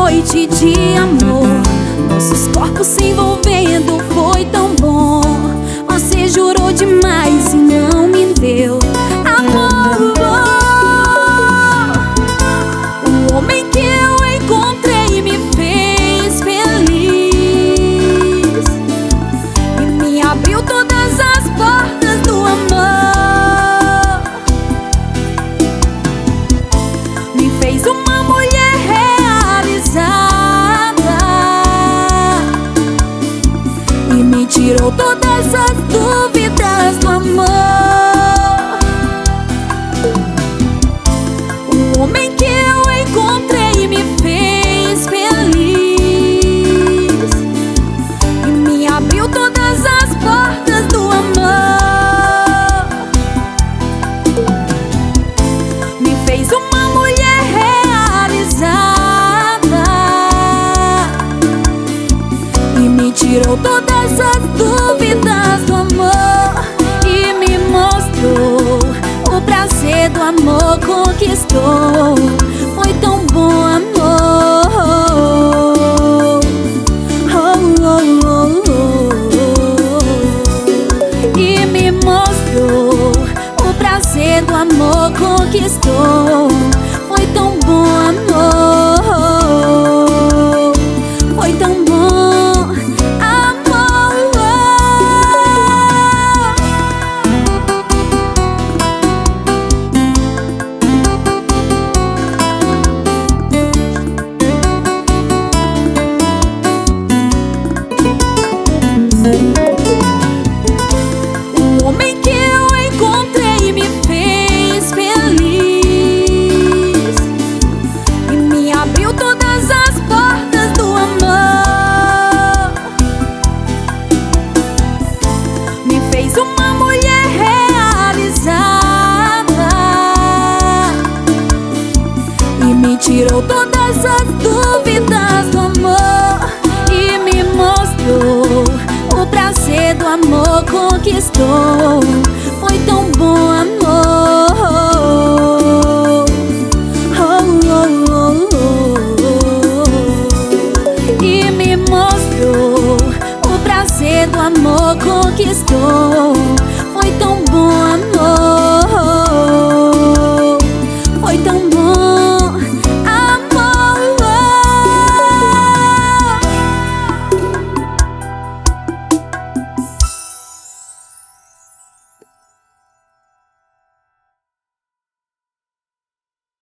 noite de amor, nossos corpos se envolvendo, foi tão bom. Você jurou demais e não me deu amor. O homem que eu encontrei me fez feliz e me abriu todas as portas do amor. Me fez uma mulher realizada e me tirou todas as dúvidas do amor. O homem que eu encontrei me fez feliz e me abriu todas as portas do amor. Me fez uma mulher realizada e me tirou todas as dúvidas do amor e me mostrou o prazer do amor. Conquistou, foi tão bom, amor. E me mostrou o prazer do amor. Conquistou, foi tão bom, amor. Foi tão bom. O homem que eu encontrei me fez feliz e me abriu todas as portas do amor. Me fez uma mulher realizada e me tirou todas as dúvidas do amor e me mostrou o prazer do amor. Conquistou, foi tão bom, amor. E me mostrou o prazer do amor. Conquistou, foi tão bom, amor. Foi tão bom.